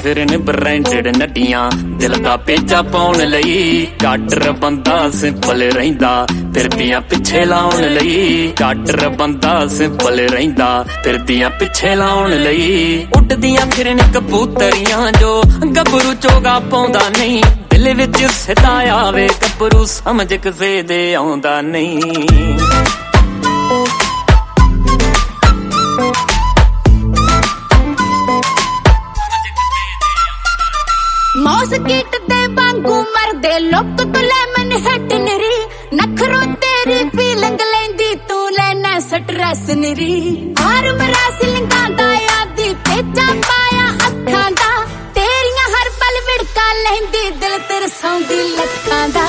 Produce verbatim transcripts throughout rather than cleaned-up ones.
ਫਿਰਨ ਬ੍ਰਾਂਡਡ ਨੱਟੀਆਂ ਦਿਲ ਦਾ ਪੇਚਾ ਪਾਉਣ ਲਈ। ਗਾਡਰ ਬੰਦਾ ਸਿੰਪਲ ਰਹਿੰਦਾ ਫਿਰਦੀਆਂ ਪਿੱਛੇ ਲਾਉਣ ਲਈ। ਗਾਡਰ ਬੰਦਾ ਸਿੰਪਲ ਰਹਿੰਦਾ ਫਿਰਦੀਆਂ ਪਿੱਛੇ ਲਾਉਣ ਲਈ। ਉੱਡਦੀਆਂ ਫਿਰਨ ਕਬੂਤਰੀਆਂ ਜੋ ਗੱਭਰੂ ਚੋਗਾ ਪਾਉਂਦਾ ਨਹੀਂ। ਦਿਲ ਵਿੱਚ ਸਿੱਧਾ ਆਵੇ ਗੱਭਰੂ ਸਮਝ ਕਿਸੇ ਦੇ ਆਉਂਦਾ ਨਹੀਂ। ਮੌਸਕੀਟ ਦੇ ਵਾਂਗੂ ਮਰਦੇ ਲੋਕ ਤੋਂ ਲੈ ਮਨ ਹਟ ਨਰੀ। ਨਖਰੋ ਤੇਰੀ ਫੀਲਿੰਗ ਲੈਂਦੀ ਤੂੰ ਲੈਣਾ ਸਟ੍ਰੈਸ ਨਰੀ। ਹਾਰ ਮਰਾਸ ਲਿੰਗਾਂਦਾ ਆਦੀ ਪੇਚਾ ਪਾਇਆ ਅੱਖਾਂ ਦਾ। ਤੇਰੀਆਂ ਹਰ ਪਲ ਵਿੜਕਾ ਲੈਂਦੀ ਦਿਲ ਤਰਸਾਉਂਦੀ ਲੱਖਾਂ ਦਾ।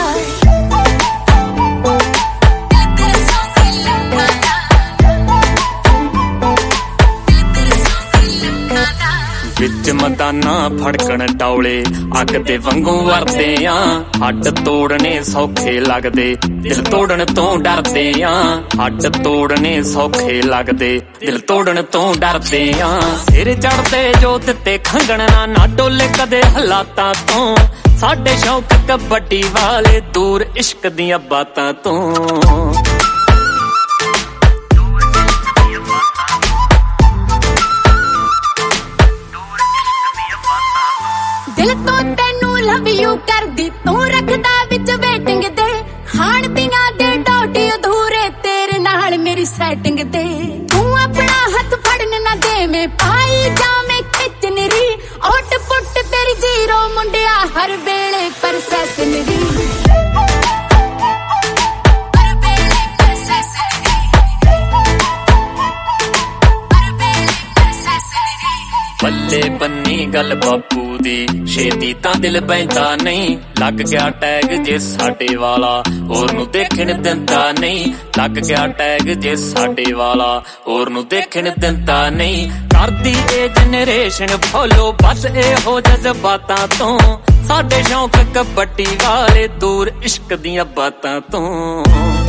ਵਿੱਚ ਮਦਾਨਾ ਫੜਕਣ ਡੌਲੇ ਅੱਗ ਦੇ ਵਾਂਗੂ ਵਰਦੇ ਆ। ਹੱਡ ਤੋੜਨੇ ਸੌਖੇ ਲੱਗਦੇ ਦਿਲ ਤੋੜਨ ਤੋਂ ਡਰਦੇ ਆ। ਹੱਡ ਤੋੜਨੇ ਸੌਖੇ ਲੱਗਦੇ ਦਿਲ ਤੋੜਨ ਤੋਂ ਡਰਦੇ ਆ। ਸਿਰ ਚੜਦੇ ਜੋ ਦਿੱਤੇ ਖੰਗਣਾ ਨਾ ਡੋਲੇ ਕਦੇ ਹਾਲਾਤਾਂ ਤੋਂ। ਸਾਡੇ ਸ਼ੌਕ ਕਬੱਡੀ ਵਾਲੇ ਦੂਰ ਇਸ਼ਕ ਦੀਆਂ ਬਾਤਾਂ ਤੋਂ। ਦਿਲ ਤੋਂ ਤੈਨੂੰ ਲਵ ਯੂ ਕਰਦੀ ਤੂੰ ਰੱਖਦਾ ਵਿੱਚ ਵੇਟਿੰਗ ਦੇ। ਖਾਣ ਦੀਆਂ ਦੇ ਡੋਟੀ ਅਧੂਰੇ ਤੇਰੇ ਨਾਲ ਮੇਰੀ ਸੈਟਿੰਗ ਦੇ। ਤੂੰ ਆਪਣਾ ਹੱਥ ਫੜਨ ਨਾ ਦੇਵੇਂ ਪਾਈ ਜਾਵੇਂ ਖਿੱਚ ਨਰੀ। ਓਟ ਪੁੱਟ ਤੇਰੀ ਜ਼ੀਰੋ ਮੁੰਡਿਆ ਹਰ ਵੇਲੇ ਪ੍ਰੋਸੈਸ ਨਰੀ। ਬੱਲੇ ਬੰਨੀ ਗੱਲ ਬਾਪੂ ਦੀ ਛੇਤੀ ਤਾਂ ਦਿਲ ਪੈਂਦਾ ਨਹੀਂ। ਲੱਗ ਗਿਆ ਟੈਗ ਜੇ ਸਾਡੇ ਵਾਲਾ ਹੋਰ ਨੂੰ ਦੇਖਣ ਦਿੰਦਾ ਨਹੀਂ। ਲੱਗ ਗਿਆ ਟੈਗ ਜੇ ਸਾਡੇ ਵਾਲਾ ਹੋਰ ਨੂੰ ਦੇਖਣ ਦਿੰਦਾ ਨਹੀਂ। ਕਰਦੀ ਇਹ ਜਨਰੇਸ਼ਨ ਫੋਲੋ ਬਸ ਇਹੋ ਜਜ਼ਬਾਤਾਂ ਤੋਂ। ਸਾਡੇ ਸ਼ੌਕ ਕਬੱਡੀ ਵਾਲੇ ਦੂਰ ਇਸ਼ਕ ਦੀਆਂ ਬਾਤਾਂ ਤੋਂ।